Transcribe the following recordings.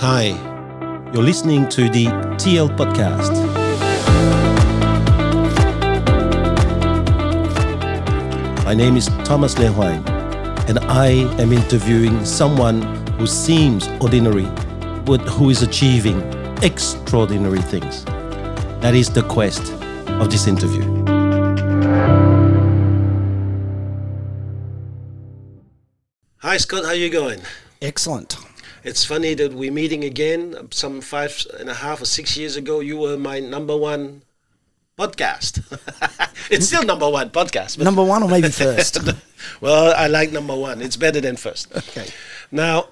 Hi, you're listening to the TL Podcast. My name is Thomas Le Huang, and I am interviewing someone who seems ordinary, but who is achieving extraordinary things. That is the quest of this interview. Hi Scott, how are you going? Excellent. It's funny that we're meeting again. Some 5.5 or 6 years ago, you were my number one podcast. It's still number one podcast. But Number one or maybe first? Well, I like number one. It's better than first. Okay. Now,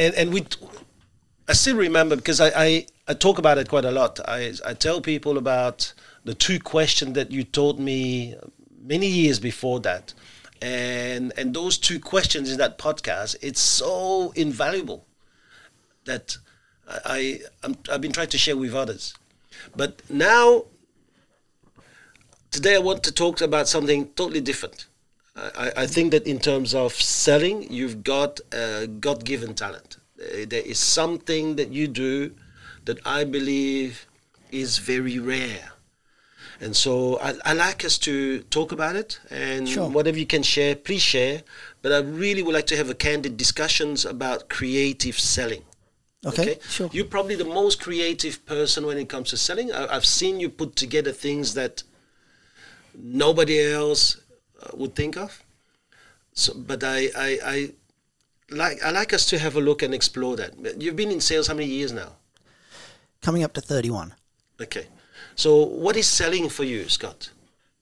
I still remember because I talk about it quite a lot. I tell people about the two questions that you taught me many years before that. And those two questions in that podcast, it's so invaluable that I've been trying to share with others. But now, today I want to talk about something totally different. I think that in terms of selling, you've got a God-given talent. There is something that you do that I believe is very rare. And so I like us to talk about it, and Sure. Whatever you can share, please share. But I really would like to have a candid discussions about creative selling. Okay, sure. You're probably the most creative person when it comes to selling. I've seen you put together things that nobody else would think of. So, but I like us to have a look and explore that. You've been in sales how many years now? Coming up to 31. Okay. So what is selling for you, Scott?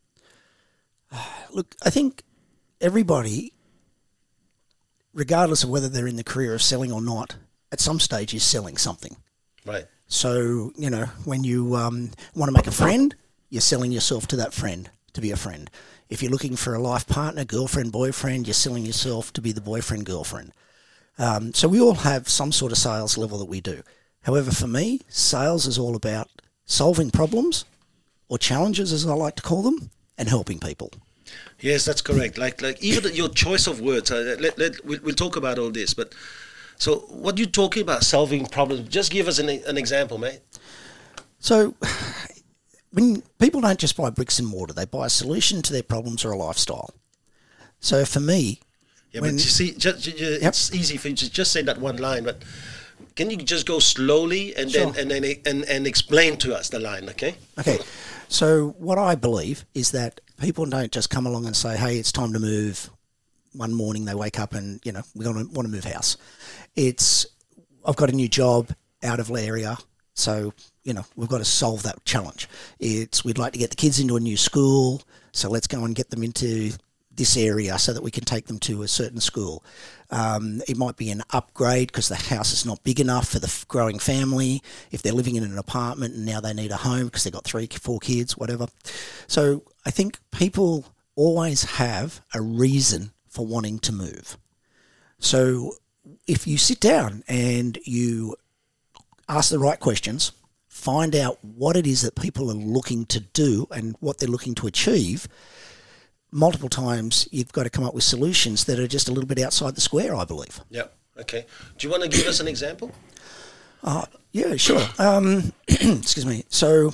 Look, I think everybody, regardless of whether they're in the career of selling or not, at some stage is selling something. Right. So, when you want to make a friend, you're selling yourself to that friend to be a friend. If you're looking for a life partner, girlfriend, boyfriend, you're selling yourself to be the boyfriend, girlfriend. So we all have some sort of sales level that we do. However, for me, sales is all about solving problems or challenges, as I like to call them, and helping people. Yes, that's correct. Like even your choice of words. We'll talk about all this. But so, what are you talking about? Solving problems. Just give us an example, mate. So, when people don't just buy bricks and mortar, they buy a solution to their problems or a lifestyle. So, for me, but you see, it's easy for you to just say that one line. But can you just go slowly and Sure. then explain to us the line, okay? Okay. So what I believe is that people don't just come along and say, hey, it's time to move. One morning they wake up and, we want to move house. It's, I've got a new job out of area. So, we've got to solve that challenge. It's, we'd like to get the kids into a new school. So let's go and get them into this area so that we can take them to a certain school. It might be an upgrade because the house is not big enough for the growing family. If they're living in an apartment and now they need a home because they've got 3-4 kids, whatever. So I think people always have a reason for wanting to move. So if you sit down and you ask the right questions, find out what it is that people are looking to do and what they're looking to achieve, multiple times you've got to come up with solutions that are just a little bit outside the square, I believe. Yeah. Okay. Do you want to give us an example? Yeah, sure. Excuse me. So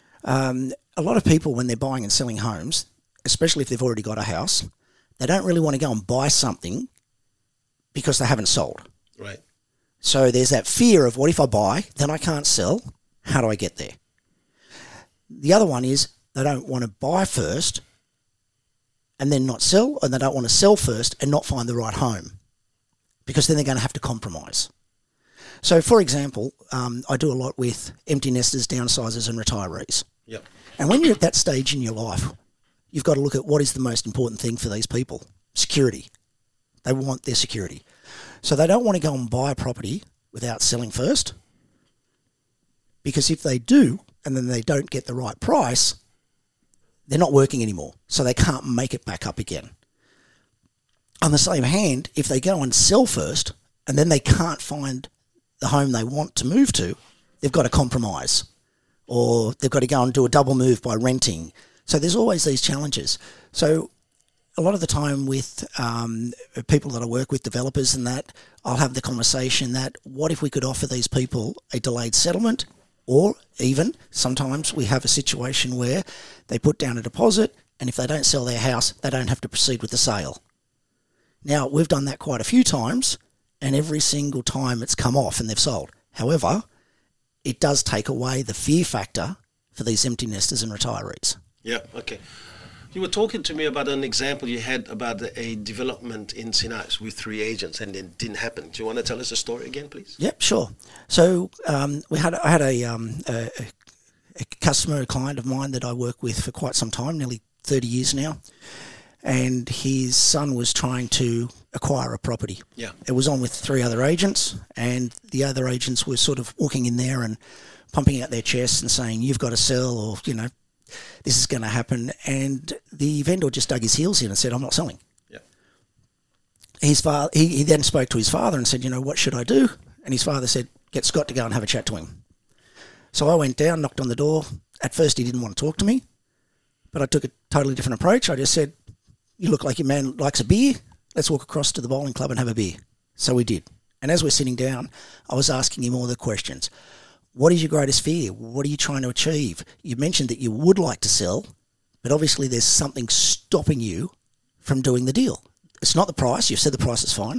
a lot of people, when they're buying and selling homes, especially if they've already got a house, they don't really want to go and buy something because they haven't sold. Right. So there's that fear of, what if I buy, then I can't sell? How do I get there? The other one is they don't want to buy first and then not sell, and they don't want to sell first and not find the right home, because then they're going to have to compromise. So, for example, I do a lot with empty nesters, downsizers and retirees. Yep. And when you're at that stage in your life, you've got to look at what is the most important thing for these people. Security. They want their security. So they don't want to go and buy a property without selling first, because if they do and then they don't get the right price, they're not working anymore, so they can't make it back up again. On the same hand, if they go and sell first and then they can't find the home they want to move to, they've got to compromise, or they've got to go and do a double move by renting. So there's always these challenges. So a lot of the time with people that I work with, developers and that, I'll have the conversation that what if we could offer these people a delayed settlement, or even sometimes we have a situation where they put down a deposit and if they don't sell their house, they don't have to proceed with the sale. Now, we've done that quite a few times and every single time it's come off and they've sold. However, it does take away the fear factor for these empty nesters and retirees. Yeah, okay. You were talking to me about an example you had about a development in Sinai with 3 agents and it didn't happen. Do you want to tell us the story again, please? Yep, sure. So I had a customer, a client of mine that I work with for quite some time, nearly 30 years now, and his son was trying to acquire a property. Yeah. It was on with 3 other agents, and the other agents were sort of walking in there and pumping out their chests and saying, you've got to sell, or, you know, this is going to happen. And the vendor just dug his heels in and said, I'm not selling. Yeah. His father, he then spoke to his father and said, you know, what should I do? And his father said, get Scott to go and have a chat to him. So I went down, knocked on the door. At first he didn't want to talk to me, but I took a totally different approach. I just said, you look like your man likes a beer. Let's walk across to the bowling club and have a beer. So we did. And as we're sitting down, I was asking him all the questions. What is your greatest fear? What are you trying to achieve? You mentioned that you would like to sell, but obviously there's something stopping you from doing the deal. It's not the price. You've said the price is fine.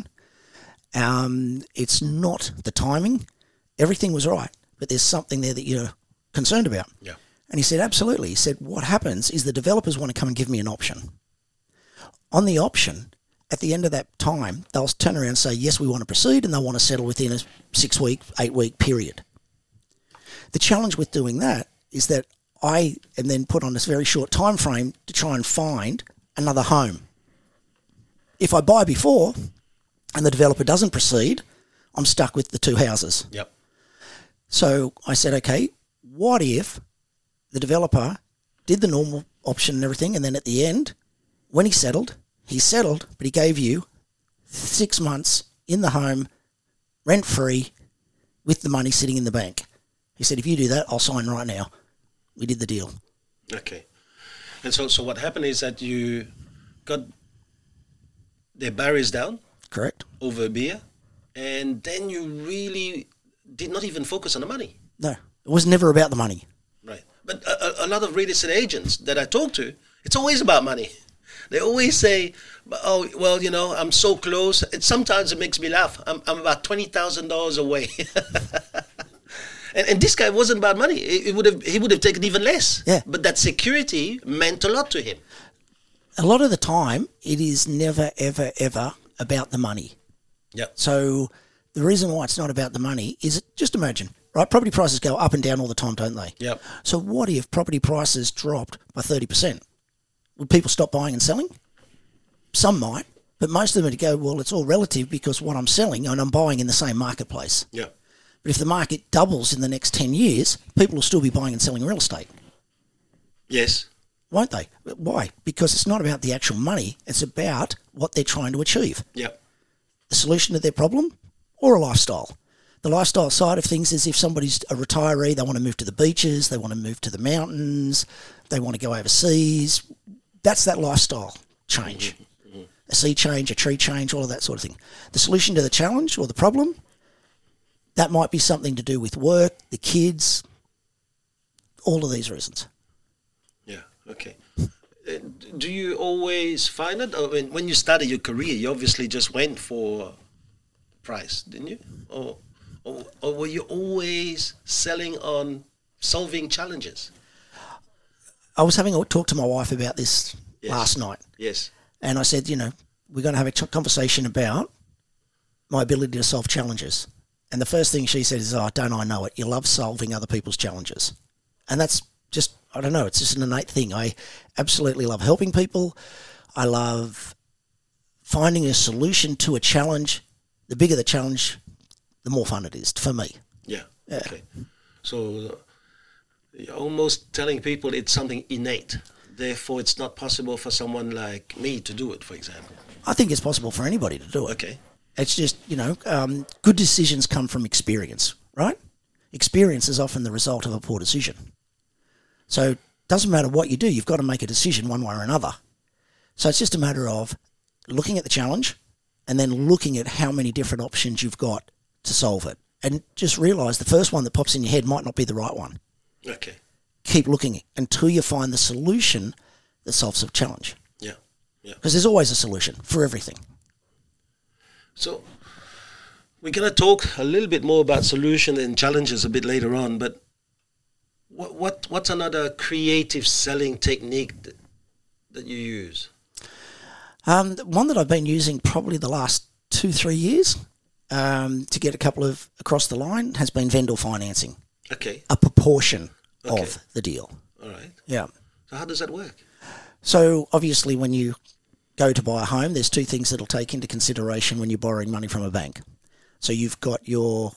It's not the timing. Everything was right, but there's something there that you're concerned about. Yeah. And he said, absolutely. He said, what happens is the developers want to come and give me an option. On the option, at the end of that time, they'll turn around and say, yes, we want to proceed, and they'll want to settle within a 6-week, 8-week period. The challenge with doing that is that I am then put on this very short time frame to try and find another home. If I buy before and the developer doesn't proceed, I'm stuck with the 2 houses. Yep. So I said, okay, what if the developer did the normal option and everything, and then at the end, when he settled, but he gave you 6 months in the home, rent-free, with the money sitting in the bank. He said, if you do that, I'll sign right now. We did the deal. Okay. And so what happened is that you got their barriers down. Correct. Over a beer. And then you really did not even focus on the money. No, it was never about the money. Right. But a lot of real estate agents that I talk to, it's always about money. They always say, oh, well, you know, I'm so close. Sometimes it makes me laugh. I'm about $20,000 away. And this guy wasn't about money. He would have taken even less. Yeah. But that security meant a lot to him. A lot of the time, it is never, ever, ever about the money. Yeah. So the reason why it's not about the money is, just imagine, right? Property prices go up and down all the time, don't they? Yeah. So what if property prices dropped by 30%? Would people stop buying and selling? Some might, but most of them would go, well, it's all relative because what I'm selling and I'm buying in the same marketplace. Yeah. But if the market doubles in the next 10 years, people will still be buying and selling real estate. Yes. Won't they? Why? Because it's not about the actual money. It's about what they're trying to achieve. Yeah. The solution to their problem or a lifestyle. The lifestyle side of things is if somebody's a retiree, they want to move to the beaches, they want to move to the mountains, they want to go overseas. That's that lifestyle change. Mm-hmm. A sea change, a tree change, all of that sort of thing. The solution to the challenge or the problem, that might be something to do with work, the kids, all of these reasons. Yeah, okay. Do you always find it? I mean, when you started your career, you obviously just went for price, didn't you? Or were you always selling on solving challenges? I was having a talk to my wife about this last night. Yes. And I said, you know, we're going to have a conversation about my ability to solve challenges. And the first thing she said is, oh, don't I know it? You love solving other people's challenges. And that's just, I don't know, it's just an innate thing. I absolutely love helping people. I love finding a solution to a challenge. The bigger the challenge, the more fun it is for me. Yeah. Okay. So you're almost telling people it's something innate. Therefore, it's not possible for someone like me to do it, for example. I think it's possible for anybody to do it. Okay. It's just, you know, good decisions come from experience, right? Experience is often the result of a poor decision. So it doesn't matter what you do, you've got to make a decision one way or another. So it's just a matter of looking at the challenge and then looking at how many different options you've got to solve it. And just realise the first one that pops in your head might not be the right one. Okay. Keep looking until you find the solution that solves the challenge. Yeah. Yeah. Because there's always a solution for everything. So we're going to talk a little bit more about solution and challenges a bit later on, but what's another creative selling technique that you use? One that I've been using probably the last 2-3 years to get a couple of across the line has been vendor financing. Okay. A proportion of the deal. All right. Yeah. So how does that work? So obviously when you go to buy a home, there's two things that'll take into consideration when you're borrowing money from a bank. So you've got your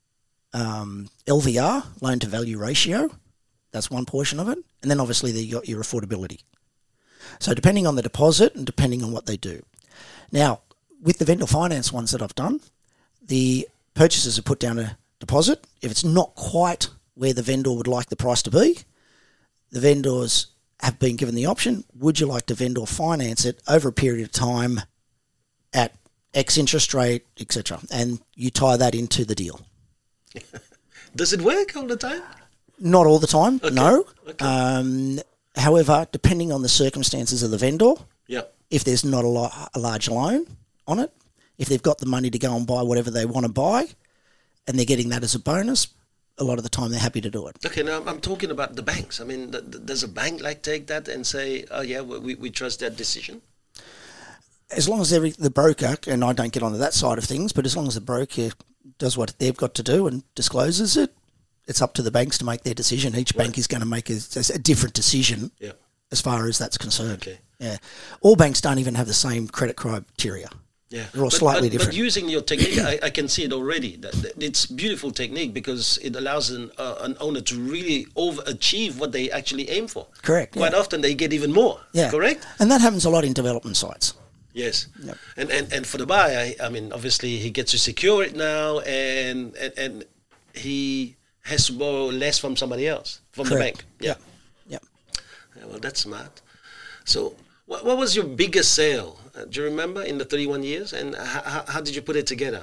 LVR, loan to value ratio. That's one portion of it. And then obviously you've got your affordability. So depending on the deposit and depending on what they do. Now, with the vendor finance ones that I've done, the purchasers have put down a deposit. If it's not quite where the vendor would like the price to be, the vendors have been given the option, would you like to vendor finance it over a period of time at X interest rate, etc. And you tie that into the deal. Does it work all the time? Not all the time, no. Okay. However, depending on the circumstances of the vendor, Yeah. if there's not a large loan on it, if they've got the money to go and buy whatever they want to buy, and they're getting that as a bonus, a lot of the time they're happy to do it. Okay, now I'm talking about the banks. I mean, does a bank take that and say, oh yeah, we trust that decision? As long as the broker, and I don't get onto that side of things, but as long as the broker does what they've got to do and discloses it, it's up to the banks to make their decision. Each bank is going to make a different decision as far as that's concerned. Okay. Yeah. All banks don't even have the same credit criteria. Yeah. They're all slightly different. But using your technique, I can see it already. It's beautiful technique because it allows an owner to really overachieve what they actually aim for. Correct. Quite often they get even more. Yeah. Correct? And that happens a lot in development sites. Yes. Yep. And for the buyer, I mean, obviously he gets to secure it now and he has to borrow less from somebody else, from the bank. Yeah. Yeah, well, that's smart. So what was your biggest sale? Do you remember in the 31 years? And how did you put it together?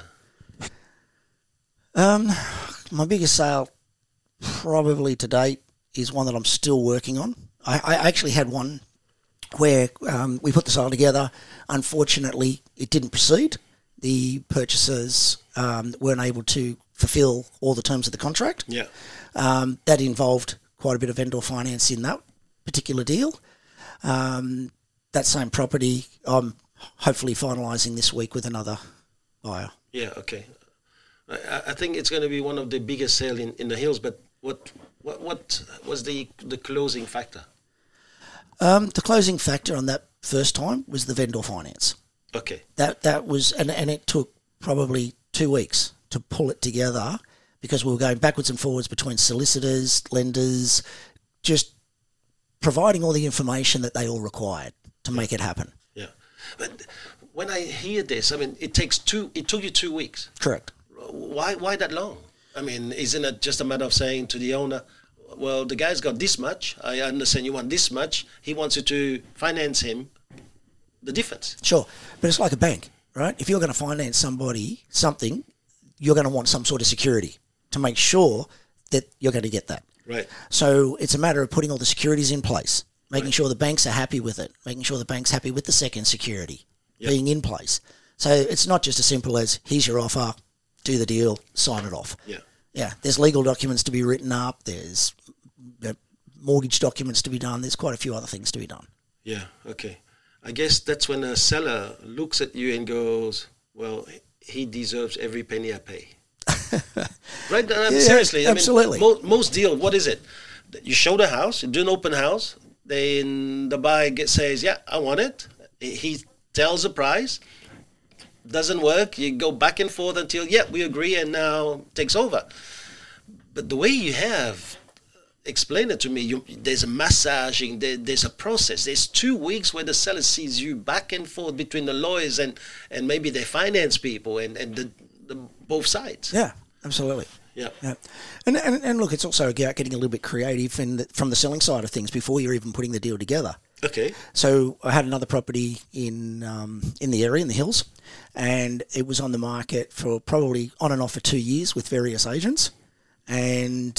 My biggest sale probably to date is one that I'm still working on. I actually had one where we put the sale together. Unfortunately, it didn't proceed. The purchasers weren't able to fulfill all the terms of the contract. Yeah. That involved quite a bit of vendor finance in that particular deal. That same property, I'm hopefully finalising this week with another buyer. Yeah, okay. I think it's going to be one of the biggest sale in the hills, but what was the closing factor? The closing factor on that first time was the vendor finance. Okay. That was, and it took probably 2 weeks to pull it together because we were going backwards and forwards between solicitors, lenders, just providing all the information that they all required to make it happen. Yeah. But when I hear this, I mean, it took you 2 weeks. Correct. Why that long? I mean, isn't it just a matter of saying to the owner, well, the guy's got this much. I understand you want this much. He wants you to finance him the difference. Sure. But it's like a bank, right? If you're going to finance somebody something, you're going to want some sort of security to make sure that you're going to get that. Right. So it's a matter of putting all the securities in place, making sure the banks are happy with it, making sure the bank's happy with the second security being in place. So it's not just as simple as, here's your offer, do the deal, sign it off. Yeah. Yeah, there's legal documents to be written up, there's mortgage documents to be done, there's quite a few other things to be done. Yeah, okay. I guess that's when a seller looks at you and goes, well, he deserves every penny I pay. Right? Seriously. Absolutely. I mean, most deal, what is it? You show the house, you do an open house, then the buyer says, yeah, I want it. He tells the price. Doesn't work, you go back and forth until, we agree, and now takes over. But the way you have explained it to me, there's a massaging, there's a process. There's 2 weeks where the seller sees you back and forth between the lawyers and maybe their finance people and the both sides. Yeah, absolutely. Yeah. And look, it's also about getting a little bit creative from the selling side of things before you're even putting the deal together. Okay. So I had another property in the area, in the hills, and it was on the market for probably on and off for 2 years with various agents, and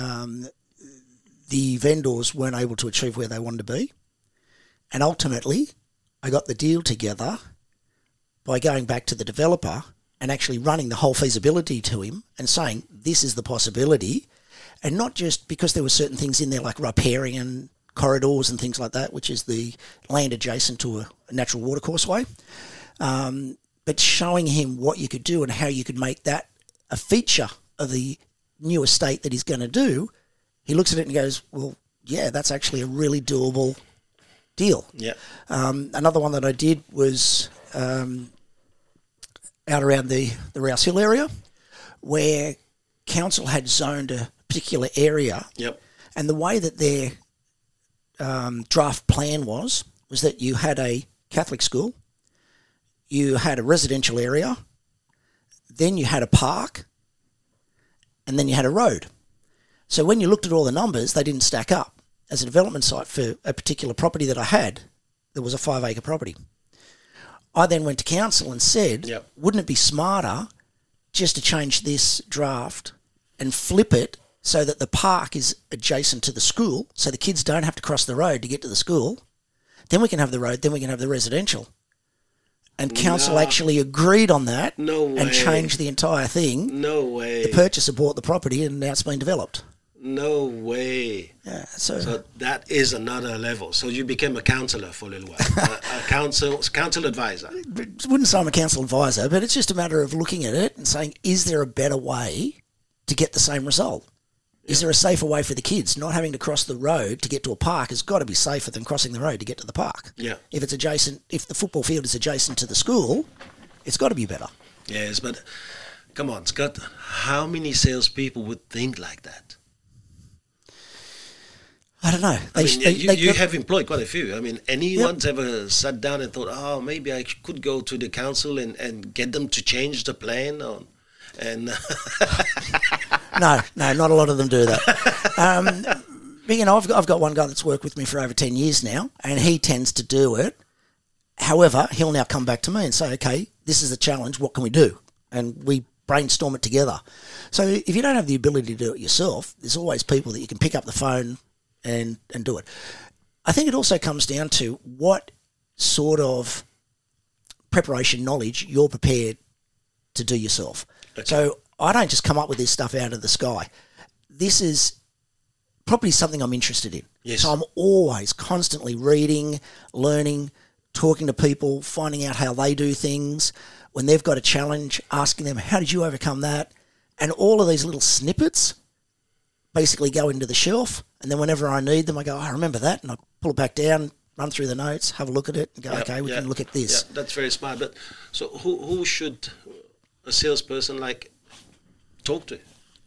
the vendors weren't able to achieve where they wanted to be. And ultimately, I got the deal together by going back to the developer and actually running the whole feasibility to him and saying, this is the possibility. And not just because there were certain things in there like riparian corridors and things like that, which is the land adjacent to a natural water causeway, but showing him what you could do and how you could make that a feature of the new estate that he's going to do. He looks at it and goes, well, yeah, that's actually a really doable deal. Yeah. Another one that I did was out around the Rouse Hill area, where council had zoned a particular area. Yep. And the way that their draft plan was that you had a Catholic school, you had a residential area, then you had a park, and then you had a road. So when you looked at all the numbers, they didn't stack up. As a development site for a particular property that I had, there was a 5-acre property. I then went to council and said, Yep. Wouldn't it be smarter just to change this draft and flip it so that the park is adjacent to the school, so the kids don't have to cross the road to get to the school? Then we can have the road, then we can have the residential. And council actually agreed on that and changed the entire thing. No way. The purchaser bought the property and now it's been developed. No way. Yeah, so that is another level. So you became a counsellor for a little while, a council advisor. I wouldn't say I'm a council advisor, but it's just a matter of looking at it and saying, is there a better way to get the same result? Is there a safer way for the kids? Not having to cross the road to get to a park has got to be safer than crossing the road to get to the park. Yeah. If it's adjacent, if the football field is adjacent to the school, it's got to be better. Yes, but come on, Scott, how many salespeople would think like that? I don't know. You have employed quite a few. I mean, anyone's ever sat down and thought, oh, maybe I could go to the council and get them to change the plan? No, not a lot of them do that. But, you know, I've got one guy that's worked with me for over 10 years now, and he tends to do it. However, he'll now come back to me and say, okay, this is a challenge. What can we do? And we brainstorm it together. So if you don't have the ability to do it yourself, there's always people that you can pick up the phone and do it. I think it also comes down to what sort of preparation knowledge you're prepared to do yourself. Okay. So I don't just come up with this stuff out of the sky. This is probably something I'm interested in. Yes. So I'm always constantly reading, learning, talking to people, finding out how they do things. When they've got a challenge, asking them, how did you overcome that? And all of these little snippets basically go into the shelf, and then whenever I need them, I go, I remember that, and I pull it back down, run through the notes, have a look at it, and go, okay, we can look at this. Yeah, that's very smart. But so who should a salesperson talk to?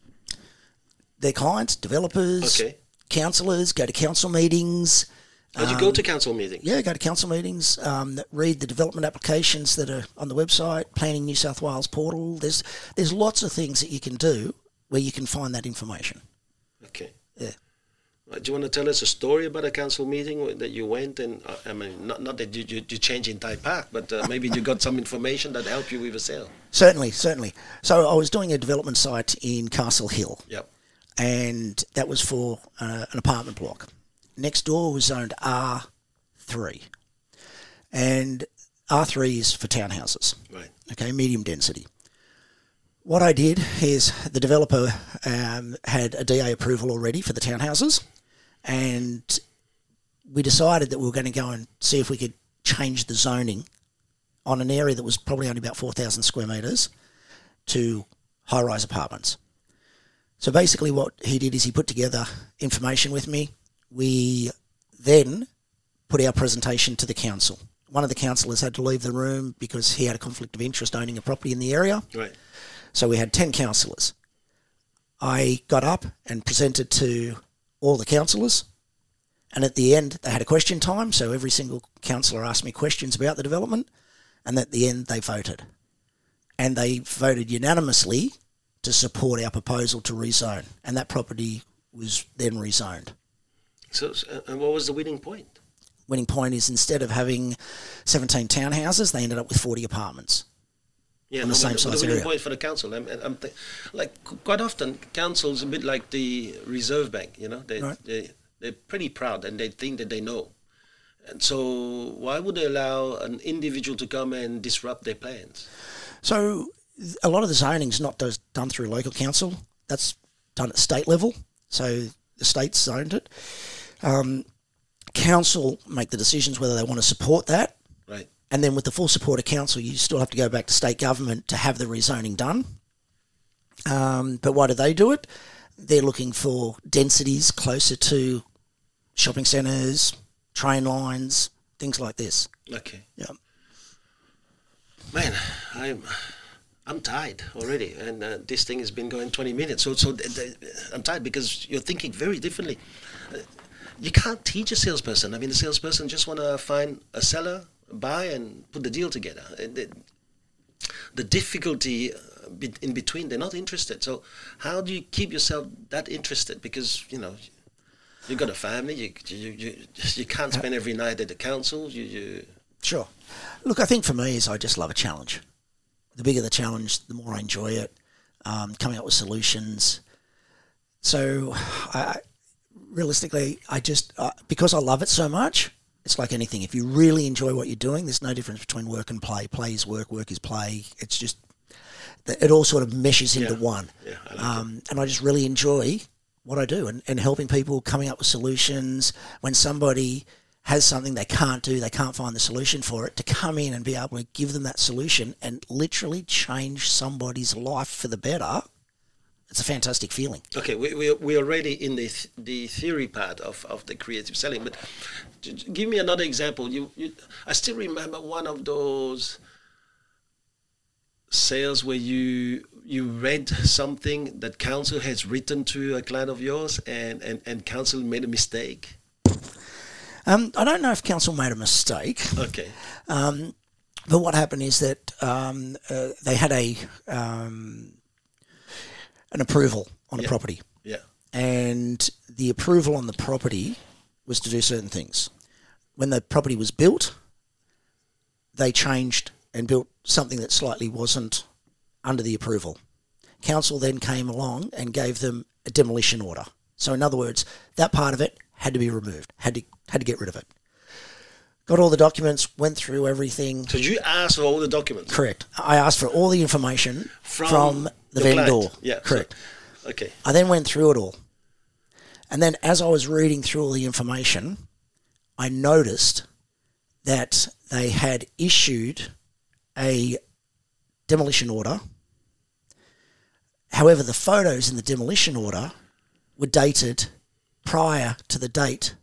Their clients, developers, councillors, go to council meetings. Did you go to council meetings? Yeah, go to council meetings, read the development applications that are on the website, Planning New South Wales portal. There's lots of things that you can do where you can find that information. Okay. Yeah. Do you want to tell us a story about a council meeting that you went and, I mean, not that you changed entire park, but maybe you got some information that helped you with a sale? Certainly. So I was doing a development site in Castle Hill. Yep. And that was for an apartment block. Next door was zoned R3. And R3 is for townhouses. Right. Okay, medium density. What I did is the developer had a DA approval already for the townhouses, and we decided that we were going to go and see if we could change the zoning on an area that was probably only about 4,000 square metres to high-rise apartments. So basically what he did is he put together information with me. We then put our presentation to the council. One of the councillors had to leave the room because he had a conflict of interest owning a property in the area. Right. So we had 10 councillors. I got up and presented to all the councillors, and at the end they had a question time, so every single councillor asked me questions about the development, and at the end they voted. And they voted unanimously to support our proposal to rezone, and that property was then rezoned. So and what was the winning point? Winning point is instead of having 17 townhouses, they ended up with 40 apartments. Yeah, on the same size the winning area. point for the council. Quite often, council's a bit like the Reserve Bank. They're pretty proud and they think that they know. And so why would they allow an individual to come and disrupt their plans? So a lot of the zoning's not done through local council. That's done at state level. So the state's zoned it. Council make the decisions whether they want to support that. Right. And then with the full support of council, you still have to go back to state government to have the rezoning done. But why do they do it? They're looking for densities closer to shopping centres, train lines, things like this. Okay. Yeah. Man, I'm tired already, and this thing has been going 20 minutes. So I'm tired because you're thinking very differently. You can't teach a salesperson. I mean, the salesperson just want to find a seller, buy, and put the deal together. The difficulty in between, they're not interested. So how do you keep yourself that interested? Because, you got a family. You can't spend every night at the council. Sure. Look, I think for me is I just love a challenge. The bigger the challenge, the more I enjoy it. Coming up with solutions. So realistically, I just because I love it so much, it's like anything. If you really enjoy what you're doing, there's no difference between work and play. Play is work, work is play. It's just it all sort of meshes into one. Yeah, I like it. And I just really enjoy what I do and helping people, coming up with solutions. When somebody has something they can't do, they can't find the solution for it, to come in and be able to give them that solution and literally change somebody's life for the better. It's a fantastic feeling. Okay, we're already in the theory part of the creative selling, but give me another example. I still remember one of those sales where you read something that council has written to a client of yours and council made a mistake. I don't know if council made a mistake. Okay. But what happened is that they had an approval on a property. Yeah. And the approval on the property was to do certain things. When the property was built, they changed and built something that slightly wasn't under the approval. Council then came along and gave them a demolition order. So in other words, that part of it had to be removed, had to get rid of it. Got all the documents, went through everything. So you asked for all the documents? Correct. I asked for all the information from the vendor. Client. Yeah. Correct. So, okay. I then went through it all. And then as I was reading through all the information, I noticed that they had issued a demolition order. However, the photos in the demolition order were dated after the date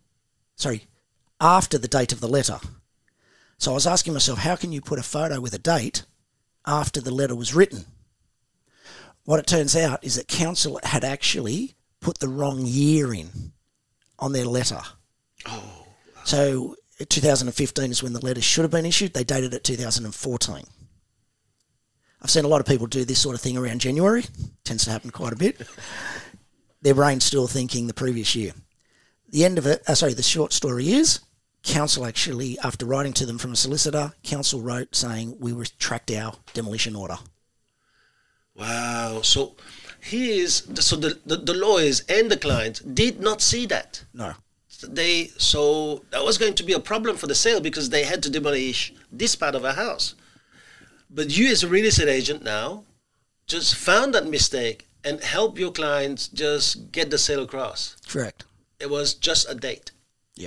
of the letter. So I was asking myself, how can you put a photo with a date after the letter was written? What it turns out is that council had actually put the wrong year in on their letter. Oh. So 2015 is when the letter should have been issued. They dated it 2014. I've seen a lot of people do this sort of thing around January. Tends to happen quite a bit. Their brain's still thinking the previous year. The end of it, the short story is, council actually, after writing to them from a solicitor, council wrote saying, we retract our demolition order. Wow. So the lawyers and the clients did not see that. No. So that was going to be a problem for the sale because they had to demolish this part of a house. But you as a real estate agent now just found that mistake and help your clients just get the sale across. Correct. It was just a date. Yeah.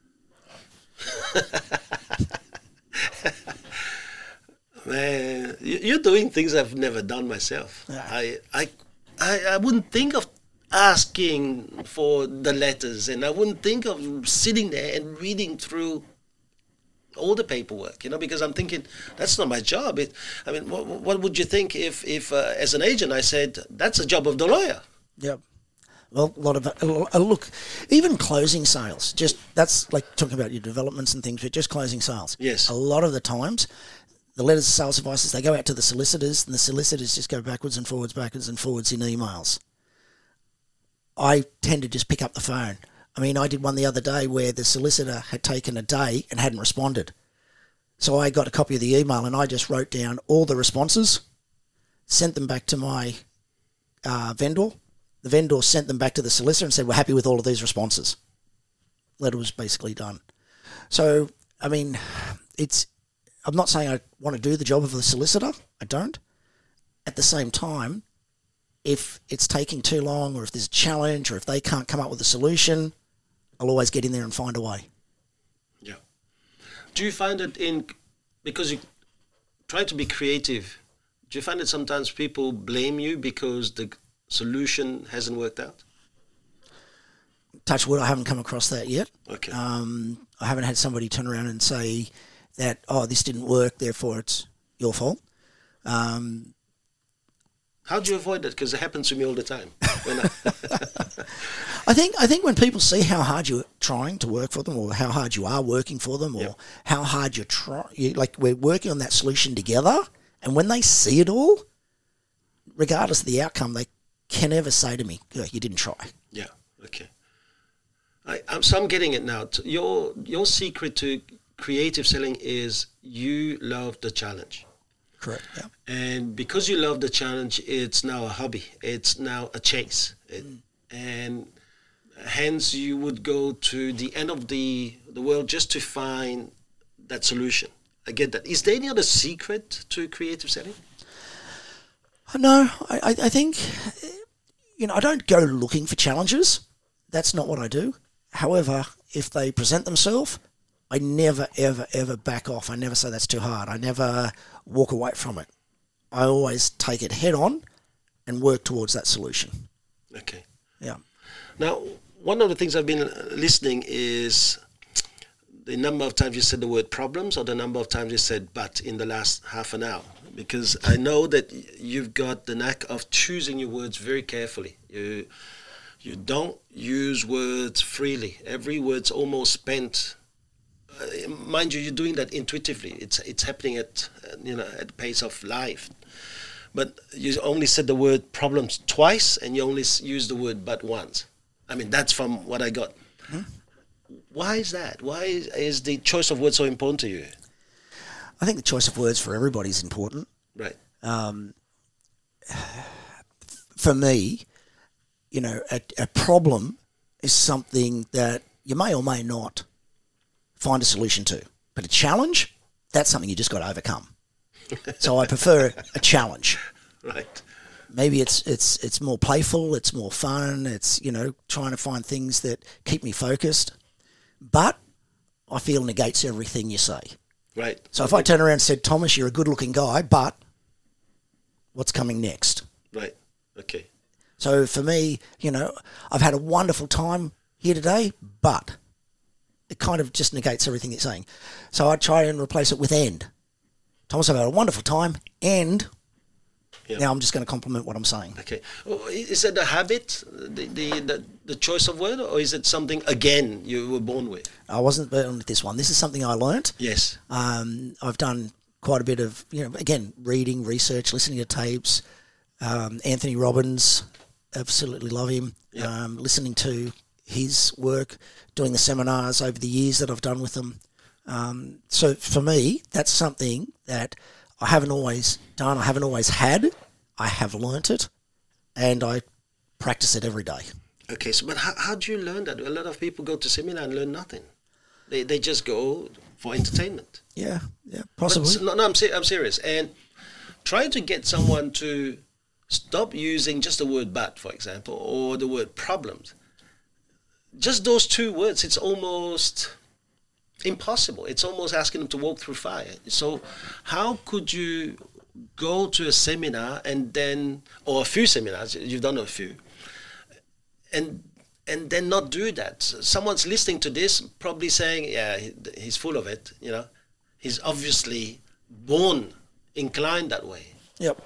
Man, you're doing things I've never done myself. Yeah. I wouldn't think of asking for the letters, and I wouldn't think of sitting there and reading through all the paperwork, because I'm thinking that's not my job. What would you think if as an agent I said that's the job of the lawyer? Yep. Well, look, even closing sales, that's like talking about your developments and things, but just closing sales. Yes. A lot of the times, the letters of sales advices, they go out to the solicitors, and the solicitors just go backwards and forwards in emails. I tend to just pick up the phone. I mean, I did one the other day where the solicitor had taken a day and hadn't responded. So I got a copy of the email and I just wrote down all the responses, sent them back to my vendor. The vendor sent them back to the solicitor and said, we're happy with all of these responses. Letter was basically done. So, I mean, I'm not saying I want to do the job of the solicitor. I don't. At the same time, if it's taking too long or if there's a challenge or if they can't come up with a solution, I'll always get in there and find a way. Yeah. Do you find it because you try to be creative, do you find that sometimes people blame you because the solution hasn't worked out? Touch wood, I haven't come across that yet. Okay. I haven't had somebody turn around and say that, oh, this didn't work, therefore it's your fault. How do you avoid that? Because it happens to me all the time. I think when people see how hard you're trying to work for them, or how hard you are working for them, or how hard like we're working on that solution together, and when they see it all, regardless of the outcome, they can never say to me, oh, you didn't try. Yeah, okay. I'm getting it now. Your secret to creative selling is you love the challenge. Correct, yeah. And because you love the challenge, it's now a hobby. It's now a chase. And hence you would go to the end of the world just to find that solution. I get that. Is there any other secret to creative selling? No, I think, I don't go looking for challenges. That's not what I do. However, if they present themselves, I never, ever, ever back off. I never say that's too hard. I never walk away from it. I always take it head on and work towards that solution. Okay. Yeah. Now, one of the things I've been listening is the number of times you said the word problems or the number of times you said but in the last half an hour. Because I know that you've got the knack of choosing your words very carefully. You don't use words freely. Every word's almost spent. Mind you, you're doing that intuitively. It's happening at the pace of life. But you only said the word problems twice, and you only used the word but once. I mean, that's from what I got. Why is that? Why is the choice of words so important to you? I think the choice of words for everybody is important. Right. For me, a problem is something that you may or may not find a solution to. But a challenge, that's something you just got to overcome. So I prefer a challenge. Right. Maybe it's more playful, it's more fun, it's, trying to find things that keep me focused. But I feel negates everything you say. Right. So if I turn around and said, Thomas, you're a good-looking guy, but what's coming next? Right. Okay. So for me, I've had a wonderful time here today, but it kind of just negates everything you're saying. So I try and replace it with and. Thomas, I've had a wonderful time, and now I'm just going to compliment what I'm saying. Okay. Is it a habit, the choice of word, or is it something, again, you were born with? I wasn't born with this one. This is something I learnt. Yes. I've done quite a bit of, again, reading, research, listening to tapes. Anthony Robbins, absolutely love him. Yep. Listening to his work, doing the seminars over the years that I've done with them. So for me, that's something that I haven't always done. I haven't always had. I have learnt it, and I practice it every day. Okay, so but how do you learn that? A lot of people go to seminar and learn nothing. They just go for entertainment. Yeah, possibly. But, I'm serious. And trying to get someone to stop using just the word but, for example, or the word problems. Just those two words, it's almost impossible. It's almost asking them to walk through fire. So how could you go to a seminar and then, or a few seminars, you've done a few, and then not do that? Someone's listening to this probably saying, yeah, he's full of it, He's obviously born inclined that way. Yep.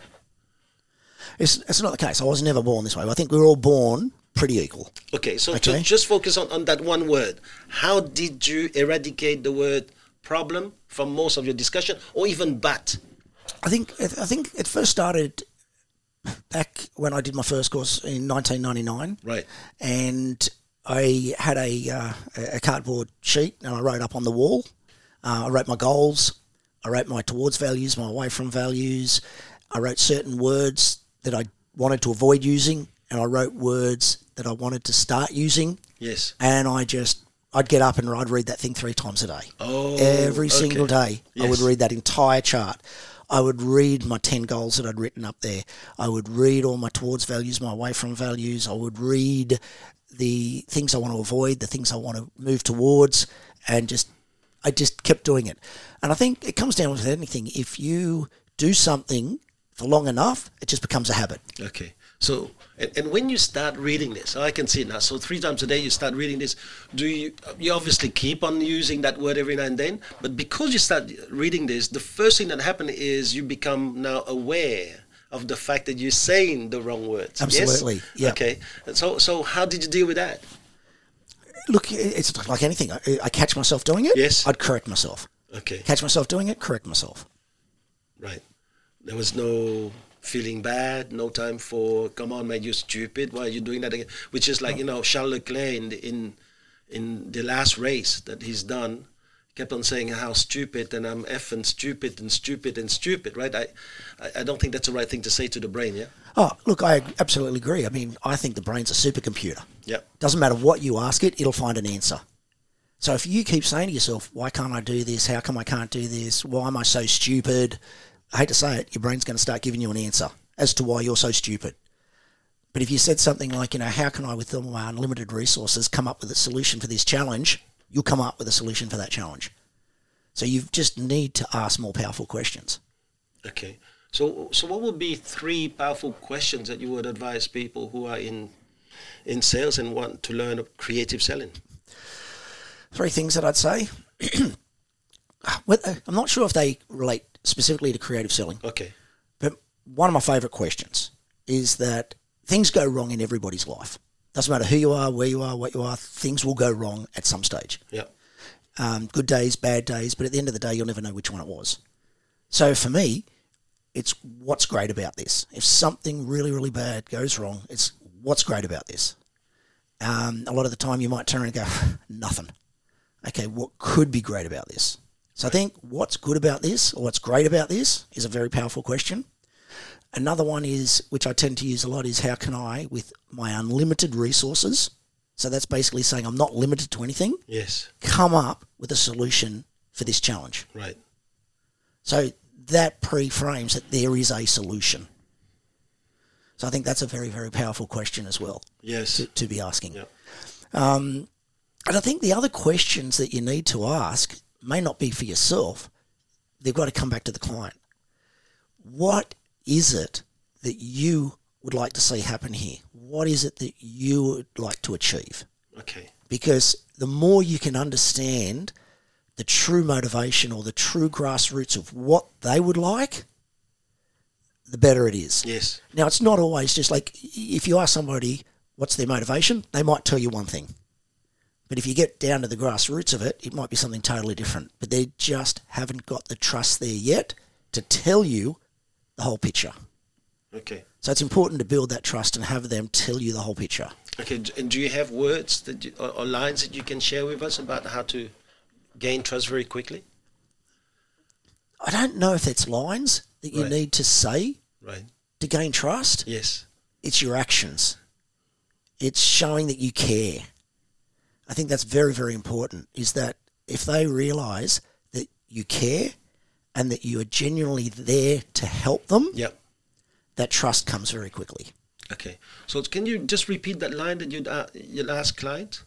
It's not the case. I was never born this way. I think we're all born pretty equal. Okay, so to just focus on that one word. How did you eradicate the word problem from most of your discussion, or even but? I think it first started back when I did my first course in 1999. Right. And I had a cardboard sheet and I wrote up on the wall. I wrote my goals. I wrote my towards values, my away from values. I wrote certain words that I wanted to avoid using, and I wrote words that I wanted to start using. Yes. And I'd get up and I'd read that thing 3 times a day. Oh, every single day, yes. I would read that entire chart. I would read my 10 goals that I'd written up there. I would read all my towards values, my away from values. I would read the things I want to avoid, the things I want to move towards, and I just kept doing it. And I think it comes down with anything. If you do something for long enough, it just becomes a habit. Okay. So, and when you start reading this, I can see it now. So 3 times a day you start reading this. Do you obviously keep on using that word every now and then, but because you start reading this, the first thing that happens is you become now aware of the fact that you're saying the wrong words. Absolutely. Yes? Yeah. Okay. So how did you deal with that? Look, it's like anything. I catch myself doing it. Yes. I'd correct myself. Okay. Catch myself doing it, correct myself. Right. There was no feeling bad, no time for, come on, man, you're stupid. Why are you doing that again? Which is like, Charles Leclerc in the last race that he's done, kept on saying how stupid, and I'm effing stupid and stupid and stupid, right? I don't think that's the right thing to say to the brain, yeah? Oh, look, I absolutely agree. I mean, I think the brain's a supercomputer. Yeah. Doesn't matter what you ask it, it'll find an answer. So if you keep saying to yourself, why can't I do this? How come I can't do this? Why am I so stupid? I hate to say it, your brain's going to start giving you an answer as to why you're so stupid. But if you said something like, how can I, with all my unlimited resources, come up with a solution for this challenge, you'll come up with a solution for that challenge. So you just need to ask more powerful questions. Okay. So what would be 3 powerful questions that you would advise people who are in sales and want to learn creative selling? 3 things that I'd say. I'm not sure if they relate specifically to creative selling. Okay. But one of my favourite questions is that things go wrong in everybody's life. Doesn't matter who you are, where you are, what you are, things will go wrong at some stage. Yeah. Good days, bad days, but at the end of the day, you'll never know which one it was. So for me, it's what's great about this. If something really, really bad goes wrong, it's what's great about this. A lot of the time you might turn and go, nothing. Okay, what could be great about this? So I think what's good about this, or what's great about this, is a very powerful question. Another one is, which I tend to use a lot, is how can I, with my unlimited resources, so that's basically saying I'm not limited to anything, yes, come up with a solution for this challenge. Right. So that pre-frames that there is a solution. So I think that's a very, very powerful question as well. Yes. To be asking. Yep. And I think the other questions that you need to ask may not be for yourself. They've got to come back to the client. What is it that you would like to see happen here? What is it that you would like to achieve? Okay. Because the more you can understand the true motivation or the true grassroots of what they would like, the better it is. Yes. Now, it's not always just like, if you ask somebody what's their motivation, they might tell you one thing. But if you get down to the grassroots of it, it might be something totally different. But they just haven't got the trust there yet to tell you the whole picture. Okay. So it's important to build that trust and have them tell you the whole picture. Okay. And do you have words that or lines that you can share with us about how to gain trust very quickly? I don't know if it's lines that you need to say to gain trust. Yes. It's your actions. It's showing that you care. I think that's very, very important, is that if they realise that you care and that you are genuinely there to help them, that trust comes very quickly. Okay. So can you just repeat that line that you'd ask client?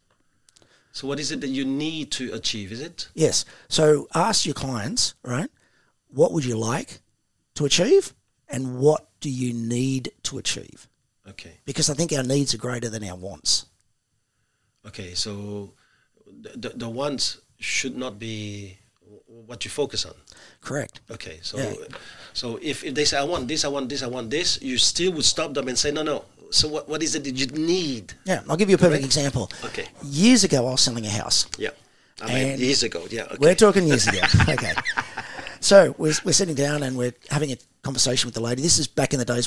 So what is it that you need to achieve, is it? Yes. So ask your clients, right, what would you like to achieve and what do you need to achieve? Okay. Because I think our needs are greater than our wants. Okay, so the wants should not be what you focus on. Correct. Okay, so if they say, I want this, I want this, I want this, you still would stop them and say, no. So what is it that you need? Yeah, I'll give you a perfect example. Okay. Years ago, I was selling a house. Yeah. I mean, years ago, yeah. Okay. We're talking years ago. Okay. So we're sitting down and we're having a conversation with the lady. This is back in the days where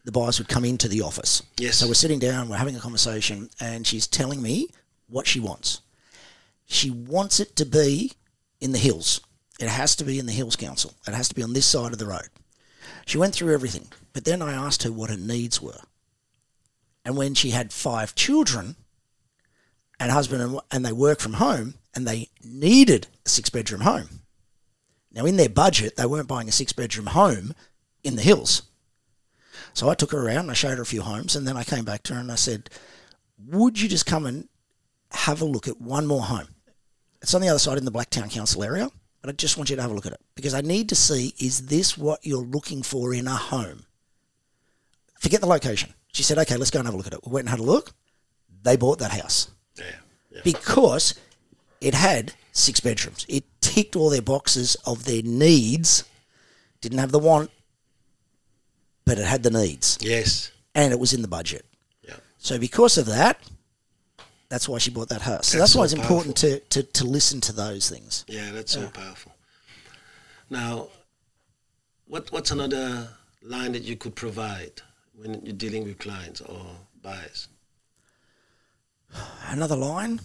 the buyers would come into the office. Yes. So we're sitting down, we're having a conversation, and she's telling me what she wants. She wants it to be in the hills. It has to be in the Hills Council. It has to be on this side of the road. She went through everything, but then I asked her what her needs were. And when she had 5 children and husband and they work from home and they needed a 6-bedroom home. Now, in their budget, they weren't buying a 6-bedroom home in the hills. So I took her around and I showed her a few homes, and then I came back to her and I said, would you just come and have a look at one more home? It's on the other side in the Blacktown Council area, but I just want you to have a look at it because I need to see, is this what you're looking for in a home? Forget the location. She said, okay, let's go and have a look at it. We went and had a look. They bought that house. Yeah. Because it had 6 bedrooms. It ticked all their boxes of their needs. Didn't have the want, but it had the needs. Yes. And it was in the budget. Yeah. So because of that, that's why she bought that house. So that's why it's important to listen to those things. Yeah, that's so powerful. Now, what's another line that you could provide when you're dealing with clients or buyers? Another line?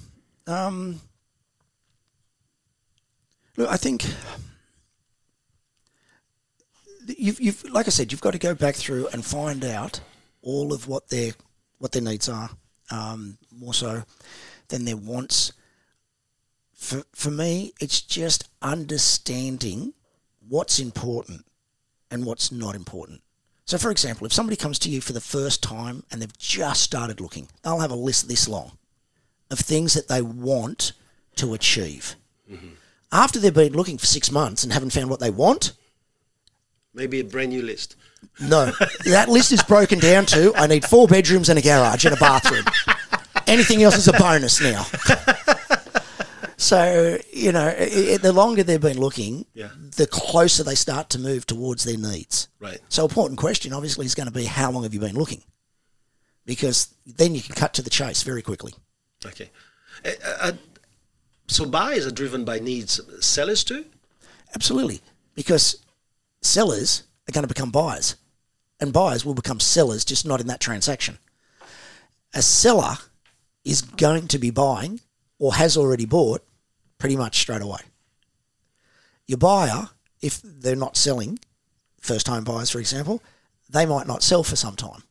Look, I think you've like I said, you've got to go back through and find out all of what their needs are, more so than their wants. For me, it's just understanding what's important and what's not important. So, for example, if somebody comes to you for the first time and they've just started looking, they'll have a list this long of things that they want to achieve. Mm-hmm. After they've been looking for 6 months and haven't found what they want, maybe a brand new list. No, that list is broken down to, I need 4 bedrooms and a garage and a bathroom. Anything else is a bonus now. So, the longer they've been looking, the closer they start to move towards their needs. Right. So, important question, obviously, is going to be, how long have you been looking? Because then you can cut to the chase very quickly. Okay. So buyers are driven by needs. Sellers too? Absolutely. Because sellers are going to become buyers. And buyers will become sellers, just not in that transaction. A seller is going to be buying or has already bought pretty much straight away. Your buyer, if they're not selling, first home buyers, for example, they might not sell for some time.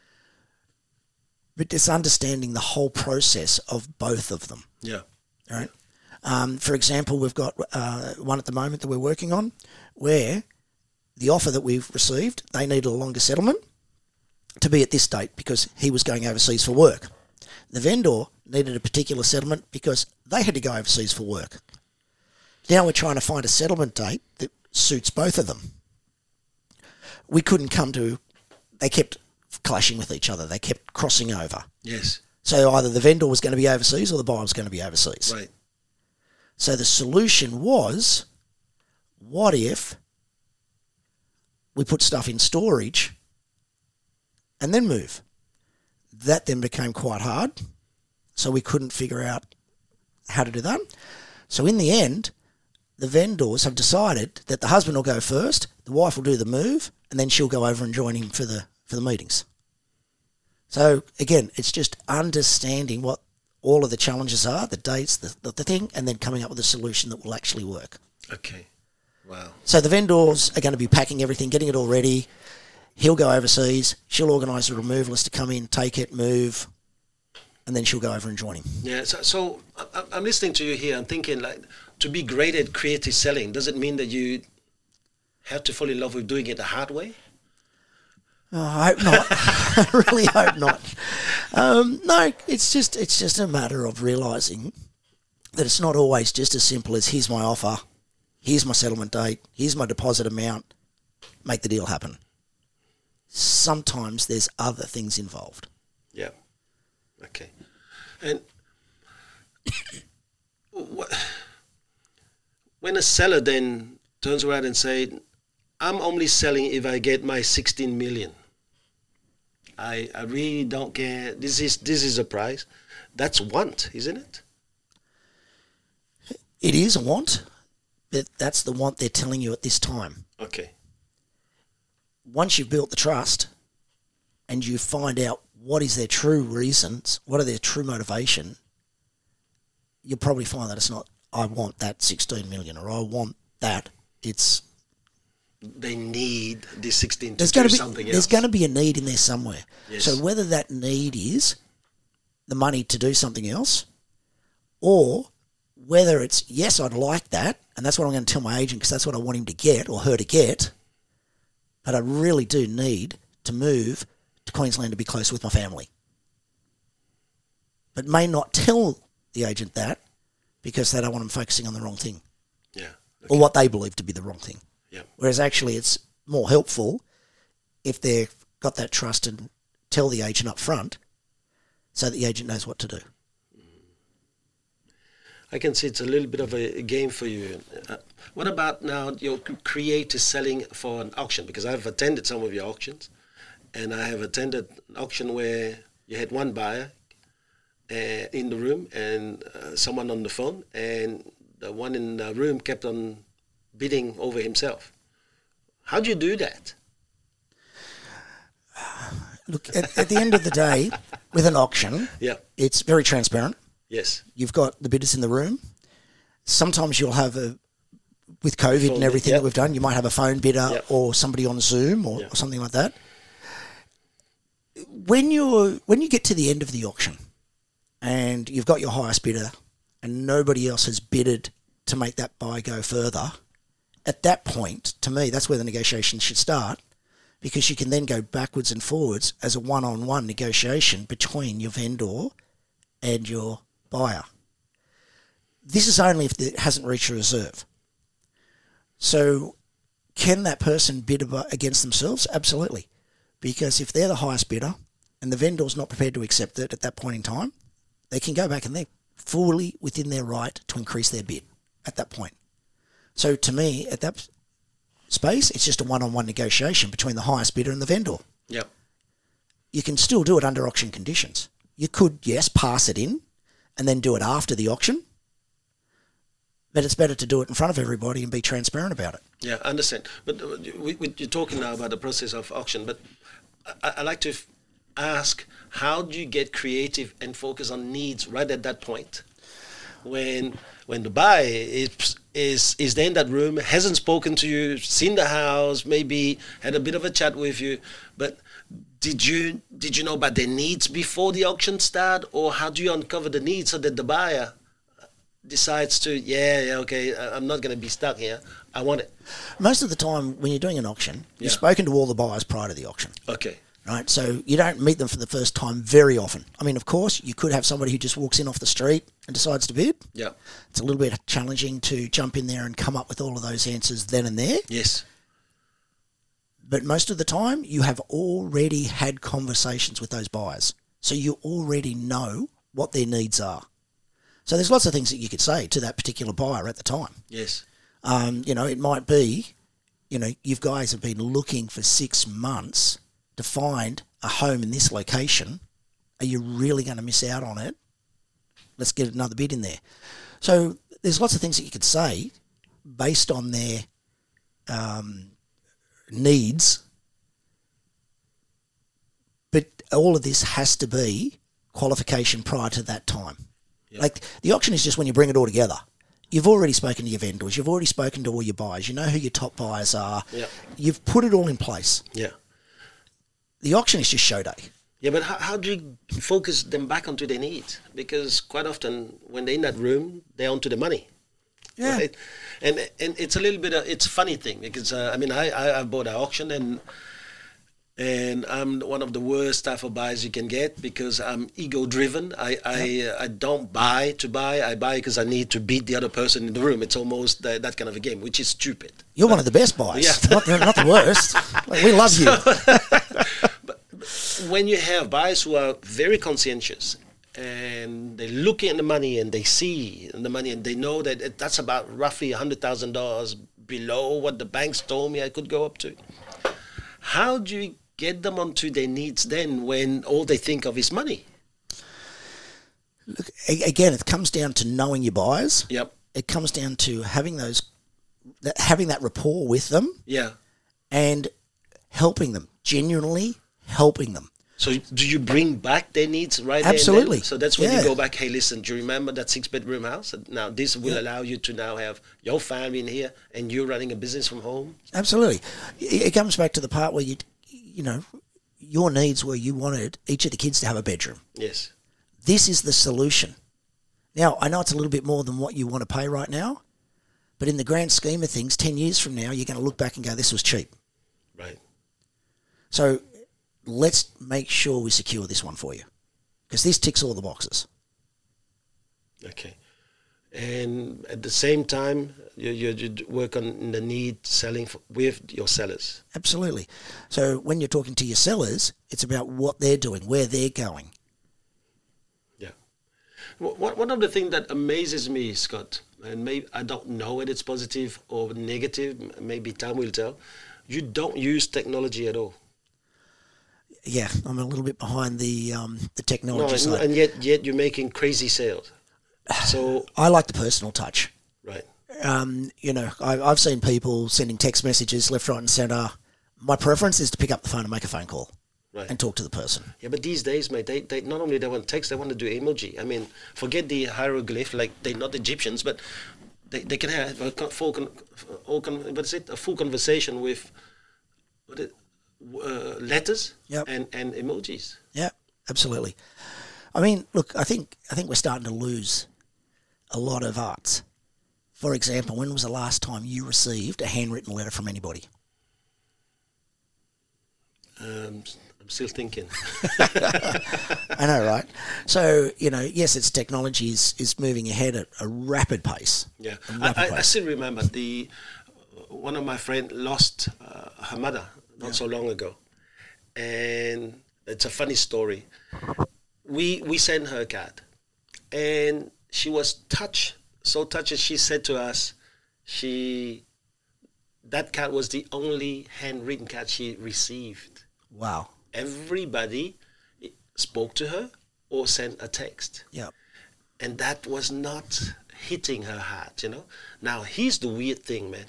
But it's understanding the whole process of both of them. Yeah. All right. For example, we've got one at the moment that we're working on where the offer that we've received, they needed a longer settlement to be at this date because he was going overseas for work. The vendor needed a particular settlement because they had to go overseas for work. Now we're trying to find a settlement date that suits both of them. We couldn't come to, they kept clashing with each other. They kept crossing over. Yes. So either the vendor was going to be overseas or the buyer was going to be overseas. Right. So the solution was, what if we put stuff in storage and then move? That then became quite hard, so we couldn't figure out how to do that. So in the end, the vendors have decided that the husband will go first, the wife will do the move, and then she'll go over and join him for the meetings. So again, it's just understanding what all of the challenges are, the dates, the thing, and then coming up with a solution that will actually work. Okay. Wow. So the vendors are going to be packing everything, getting it all ready. He'll go overseas. She'll organise the removalist to come in, take it, move, and then she'll go over and join him. Yeah. So I'm listening to you here. I'm thinking, like, to be great at creative selling, does it mean that you have to fall in love with doing it the hard way? Oh, I hope not. I really hope not. No, it's just a matter of realising that it's not always just as simple as, here's my offer, here's my settlement date, here's my deposit amount, make the deal happen. Sometimes there's other things involved. Yeah. Okay. And when a seller then turns around and says, I'm only selling if I get my 16 million. I really don't care. This is a price. That's want, isn't it? It is a want, but that's the want they're telling you at this time. Okay. Once you've built the trust, and you find out what is their true reasons, what are their true motivation, you'll probably find that it's not, I want that 16 million or I want that. It's they need this 16 to there's do going to be something there's else. going to be a need in there somewhere. Yes. So whether that need is the money to do something else, or whether it's yes, I'd like that, and that's what I'm going to tell my agent because that's what I want him to get or her to get. But I really do need to move to Queensland to be close with my family. But may not tell the agent that because they don't want them focusing on the wrong thing. Yeah. Or what they believe to be the wrong thing. Yeah. Whereas actually it's more helpful if they've got that trust and tell the agent up front so that the agent knows what to do. I can see it's a little bit of a game for you. What about now your creative selling for an auction? Because I've attended some of your auctions, and I have attended an auction where you had one buyer in the room and someone on the phone, and the one in the room kept on bidding over himself. How do you do that? Look, at the end of the day, with an auction, Yeah. it's very transparent. Yes. You've got the bidders in the room. Sometimes you'll have with COVID Phone and everything bid, that we've done, you might have a phone bidder Yep. or somebody on Zoom or, Yep. or something like that. When you get to the end of the auction and you've got your highest bidder and nobody else has bidded to make that buy go further, at that point, to me, that's where the negotiations should start, because you can then go backwards and forwards as a one-on-one negotiation between your vendor and your buyer. This is only if it hasn't reached a reserve. So can that person bid against themselves? Absolutely. Because if they're the highest bidder and the vendor's not prepared to accept it at that point in time, they can go back and they're fully within their right to increase their bid at that point. So to me, at that space, it's just a one-on-one negotiation between the highest bidder and the vendor. Yep. You can still do it under auction conditions. You could, yes, pass it in and then do it after the auction, but it's better to do it in front of everybody and be transparent about it. Yeah, I understand. But you're talking now about the process of auction, but I like to ask, how do you get creative and focus on needs right at that point? When the buyer is there in that room, hasn't spoken to you, seen the house, maybe had a bit of a chat with you, but did you know about their needs before the auction start, or how do you uncover the needs so that the buyer decides to, okay, I'm not going to be stuck here, I want it? Most of the time when you're doing an auction, you've spoken to all the buyers prior to the auction. Okay. Right, so you don't meet them for the first time very often. I mean, of course, you could have somebody who just walks in off the street and decides to bid. Yeah. It's a little bit challenging to jump in there and come up with all of those answers then and there. Yes. But most of the time, you have already had conversations with those buyers. So you already know what their needs are. So there's lots of things that you could say to that particular buyer at the time. Yes. It might be, you guys have been looking for 6 months to find a home in this location. Are you really going to miss out on it? Let's get another bid in there. So there's lots of things that you could say based on their needs, but all of this has to be qualification prior to that time. Yep. Like the auction is just when you bring it all together. You've already spoken to your vendors. You've already spoken to all your buyers. You know who your top buyers are. Yep. You've put it all in place. Yeah. The auction is just show day. Yeah, but how do you focus them back onto their needs? Because quite often when they're in that room, they're onto the money. Yeah. Right? And it's a little bit it's a funny thing because I bought an auction and I'm one of the worst type of buyers you can get because I'm ego driven. I don't buy to buy. I buy because I need to beat the other person in the room. It's almost that kind of a game, which is stupid. You're one of the best buyers. Yeah. not the worst. Like, we love you. But when you have buyers who are very conscientious and they look at the money and they see the money and they know that that's about roughly $100,000 below what the banks told me I could go up to, how do you get them onto their needs then when all they think of is money? Look, again, it comes down to knowing your buyers. Yep. It comes down to having that rapport with them. Yeah. And helping them, genuinely helping them. So do you bring back their needs right Absolutely. there and then? So that's when Yeah. you go back, hey, listen, do you remember that 6-bedroom house? Now this will allow you to now have your family in here and you're running a business from home. Absolutely. It comes back to the part where you know, your needs were you wanted each of the kids to have a bedroom. Yes. This is the solution. Now, I know it's a little bit more than what you want to pay right now, but in the grand scheme of things, 10 years from now, you're going to look back and go, this was cheap. Right. So let's make sure we secure this one for you, because this ticks all the boxes. Okay. And at the same time, you work on the need selling with your sellers. Absolutely. So when you're talking to your sellers, it's about what they're doing, where they're going. Yeah. One of the things that amazes me, Scott, and maybe I don't know whether it's positive or negative, maybe time will tell, you don't use technology at all. Yeah, I'm a little bit behind the technology No, side. and yet you're making crazy sales. So I like the personal touch. right. You know, I've seen people sending text messages left, right, and centre. My preference is to pick up the phone and make a phone call Right. and talk to the person. Yeah, but these days, mate, they not only they want text, they want to do emoji. I mean, forget the hieroglyph, like they're not Egyptians, but they can have a full conversation with letters Yep. and emojis. Yeah, absolutely. I mean, look, I think we're starting to lose a lot of arts. For example, when was the last time you received a handwritten letter from anybody? I'm still thinking. I know, right? So, you know, yes, its technology is moving ahead at a rapid pace. Yeah, A rapid I pace. still remember one of my friends lost her mother not so long ago, and it's a funny story. We sent her a card, and she was so touched that she said to us, that card was the only handwritten card she received. Wow. Everybody spoke to her or sent a text. Yeah. And that was not hitting her heart, Now, here's the weird thing, man.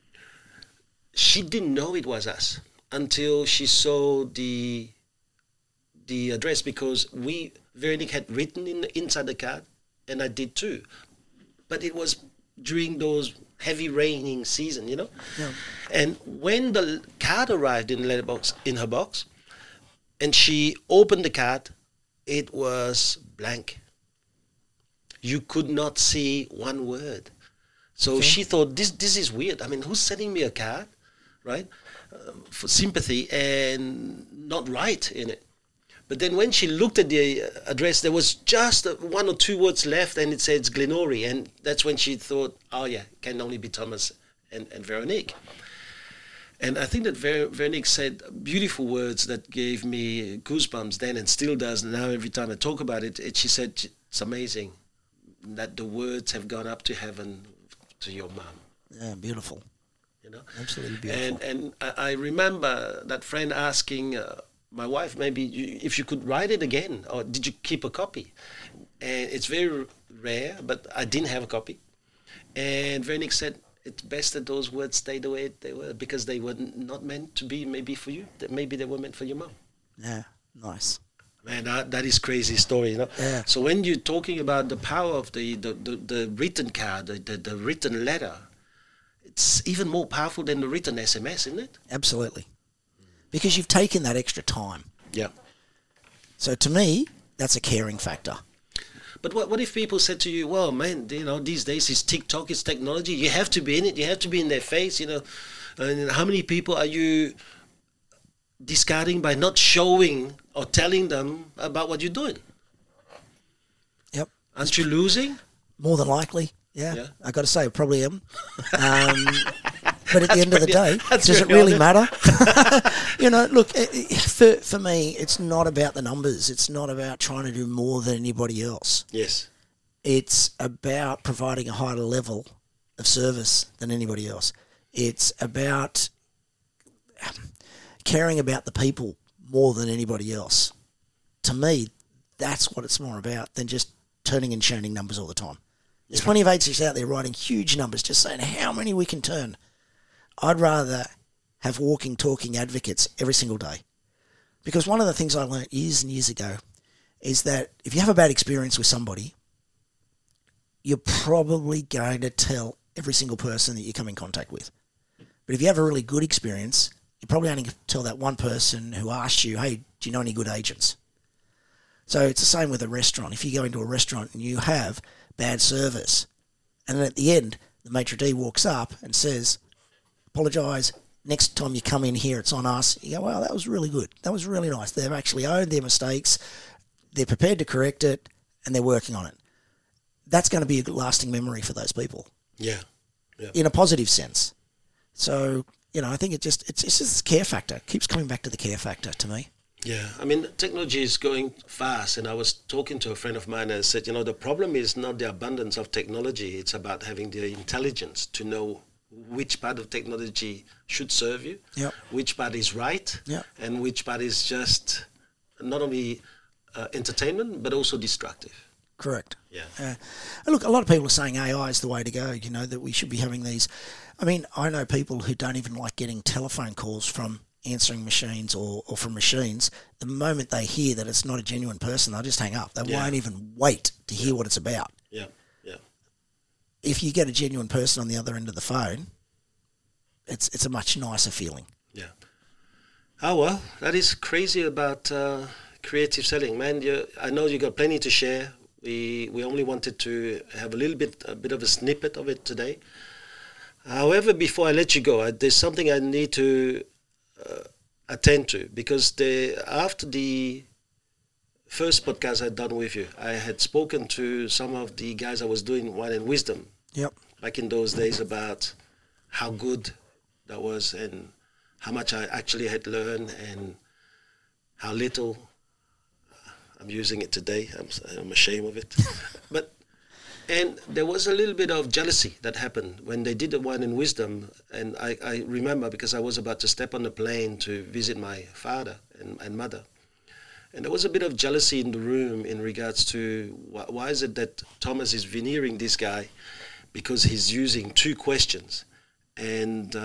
She didn't know it was us until she saw the address, because Veronique had written inside the card, and I did too. But it was during those heavy raining season, Yeah. And when the card arrived in her box, and she opened the card, it was blank. You could not see one word. So she thought, this is weird. I mean, who's sending me a card, right, for sympathy and not right in it? But then when she looked at the address, there was just 1 or 2 words left, and it says Glenorrey. And that's when she thought, oh, yeah, it can only be Thomas and Veronique. And I think that Veronique said beautiful words that gave me goosebumps then, and still does now every time I talk about it. She said, it's amazing that the words have gone up to heaven to your mum. Yeah, beautiful. Absolutely beautiful. And I remember that friend asking my wife, maybe if you could write it again, or did you keep a copy? And it's very rare, but I didn't have a copy. And Veronique said, it's best that those words stay the way they were, because they were not meant to be maybe for you. That maybe they were meant for your mom. Yeah, nice. Man, that is crazy story, Yeah. So when you're talking about the power of the written card, the written letter, it's even more powerful than the written SMS, isn't it? Absolutely. Because you've taken that extra time. Yeah. So to me, that's a caring factor. But what if people said to you, well, man, these days it's TikTok, it's technology, you have to be in it, you have to be in their face, and how many people are you discarding by not showing or telling them about what you're doing? Yep. Aren't you losing? More than likely, yeah. Yeah. I got to say, I probably am. But at the end of the day, that's does it really really matter? Look, for me, it's not about the numbers. It's not about trying to do more than anybody else. Yes. It's about providing a higher level of service than anybody else. It's about caring about the people more than anybody else. To me, that's what it's more about than just turning and churning numbers all the time. There's plenty of agencies out there writing huge numbers, just saying how many we can turn. I'd rather have walking, talking advocates every single day Because one of the things I learned years and years ago is that if you have a bad experience with somebody, you're probably going to tell every single person that you come in contact with. But if you have a really good experience, you're probably only going to tell that one person who asked you, hey, do you know any good agents? So it's the same with a restaurant. If you go into a restaurant and you have bad service, and then at the end, the maitre d' walks up and says, apologise, next time you come in here, it's on us. You go, well, that was really good. That was really nice. They've actually owned their mistakes. They're prepared to correct it, and they're working on it. That's going to be a lasting memory for those people. Yeah. In a positive sense. So, I think it's just care factor. It keeps coming back to the care factor to me. Yeah, I mean, technology is going fast, and I was talking to a friend of mine and I said, the problem is not the abundance of technology, it's about having the intelligence to know which part of technology should serve you, which part is right, and which part is just not only entertainment, but also destructive. Correct. Yeah. Look, a lot of people are saying AI is the way to go, that we should be having these. I mean, I know people who don't even like getting telephone calls from answering machines or from machines. The moment they hear that it's not a genuine person, they'll just hang up. They won't even wait to hear what it's about. Yeah. If you get a genuine person on the other end of the phone, it's a much nicer feeling. Yeah. Oh, well, that is crazy about creative selling. Man, I know you got plenty to share. We only wanted to have a bit of a snippet of it today. However, before I let you go, there's something I need to attend to, because after the first podcast I'd done with you, I had spoken to some of the guys I was doing Wine and Wisdom back in those days about how good that was and how much I actually had learned and how little I'm using it today. I'm ashamed of it. And there was a little bit of jealousy that happened when they did the Wine and Wisdom. And I remember, because I was about to step on the plane to visit my father and mother. And there was a bit of jealousy in the room in regards to why is it that Thomas is veneering this guy because he's using 2 questions. And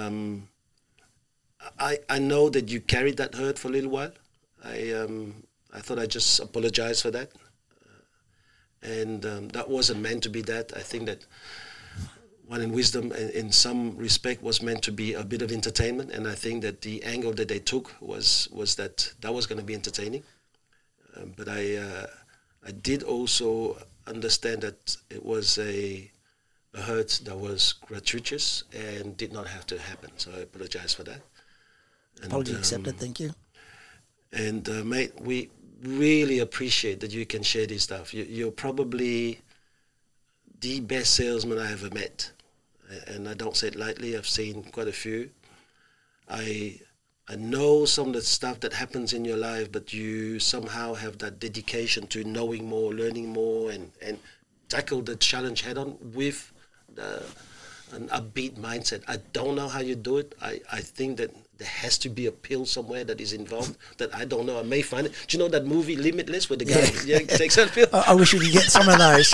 I know that you carried that hurt for a little while. I thought I'd just apologize for that. And that wasn't meant to be that. I think that Wine and Wisdom, in some respect, was meant to be a bit of entertainment. And I think that the angle that they took was that was going to be entertaining. But I did also understand that it was a hurt that was gratuitous and did not have to happen. So I apologize for that. And, apology accepted, thank you. And mate, we really appreciate that you can share this stuff. You're probably the best salesman I ever met. And I don't say it lightly. I've seen quite a few. I know some of the stuff that happens in your life, but you somehow have that dedication to knowing more, learning more, and tackle the challenge head on with an upbeat mindset. I don't know how you do it. I think that there has to be a pill somewhere that is involved that I don't know. I may find it. Do you know that movie Limitless where the guy takes that pill? I wish we could get some of those.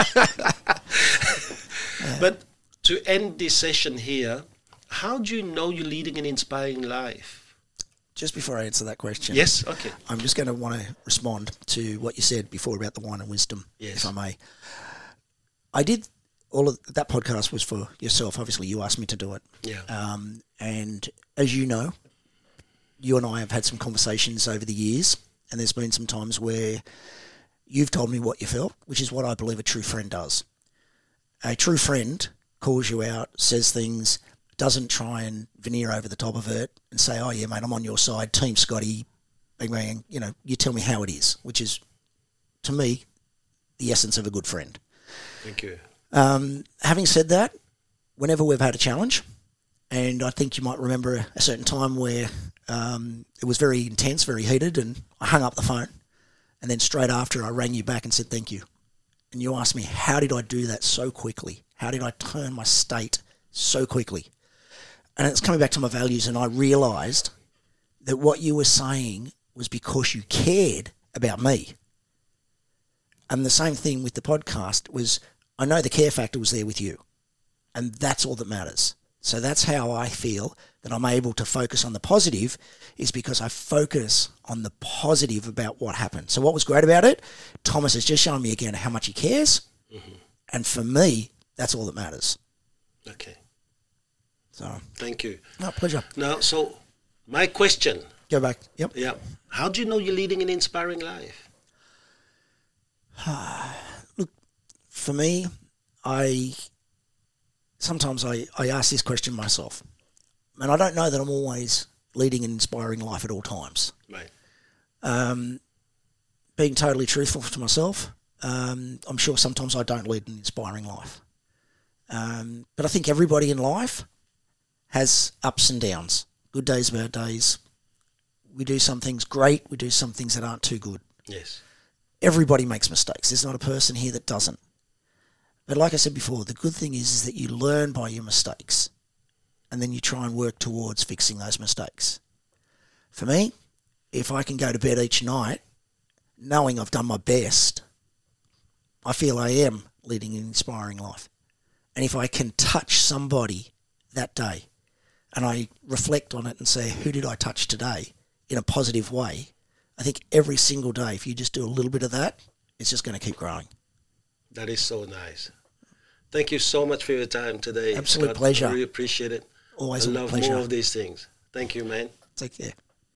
But to end this session here, how do you know you're leading an inspiring life? Just before I answer that question. Yes, okay. I'm just going to want to respond to what you said before about the Wine and Wisdom, if I may. I did all of that podcast was for yourself. Obviously, you asked me to do it. Yeah. And as you know, you and I have had some conversations over the years, and there's been some times where you've told me what you felt, which is what I believe a true friend does. A true friend calls you out, says things, doesn't try and veneer over the top of it and say, oh, yeah, mate, I'm on your side, Team Scotty, bang, bang, you tell me how it is, which is, to me, the essence of a good friend. Thank you. Having said that, whenever we've had a challenge, and I think you might remember a certain time where it was very intense, very heated, and I hung up the phone, and then straight after I rang you back and said thank you. And you asked me, how did I do that so quickly? How did I turn my state so quickly? And it's coming back to my values, and I realised that what you were saying was because you cared about me. And the same thing with the podcast was, I know the care factor was there with you, and that's all that matters. So that's how I feel that I'm able to focus on the positive is because I focus on the positive about what happened. So what was great about it, Thomas has just shown me again how much he cares. Mm-hmm. And for me, that's all that matters. Okay. So thank you. No, pleasure. Now, so my question. Go back. Yep. Yeah. How do you know you're leading an inspiring life? Look, for me, sometimes I ask this question myself. And I don't know that I'm always leading an inspiring life at all times. Right. Being totally truthful to myself, I'm sure sometimes I don't lead an inspiring life. But I think everybody in life has ups and downs, good days, bad days. We do some things great, we do some things that aren't too good. Yes. Everybody makes mistakes. There's not a person here that doesn't. But like I said before, the good thing is that you learn by your mistakes and then you try and work towards fixing those mistakes. For me, if I can go to bed each night knowing I've done my best, I feel I am leading an inspiring life. And if I can touch somebody that day and I reflect on it and say, who did I touch today in a positive way? I think every single day, if you just do a little bit of that, it's just going to keep growing. That is so nice. Thank you so much for your time today. Absolute Scott. pleasure. I really appreciate it. Always I a love pleasure. more of these things. Thank you, man. Take care.